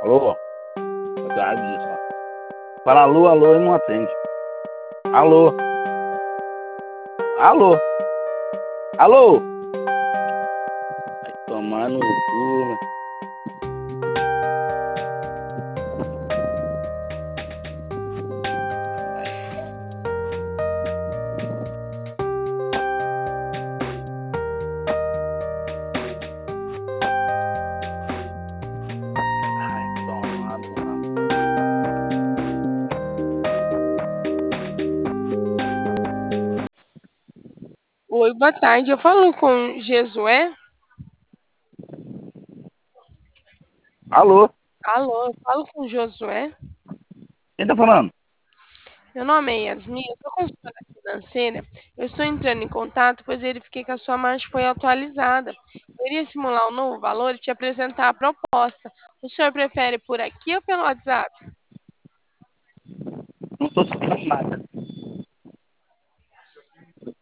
Alô? Atrás disso, ó. Fala alô, alô e não atende. Alô? Alô? Alô? Vai tomar no cu. Ai, tomar no... Oi, boa tarde. Eu falo com Jesué. Alô? Alô, eu falo com Josué. Quem tá falando? Meu nome é Yasmin, eu sou consultora financeira. Eu estou entrando em contato, pois verifiquei que a sua margem foi atualizada. Eu iria simular um novo valor e te apresentar a proposta. O senhor prefere por aqui ou pelo WhatsApp? Não tô sabendo nada.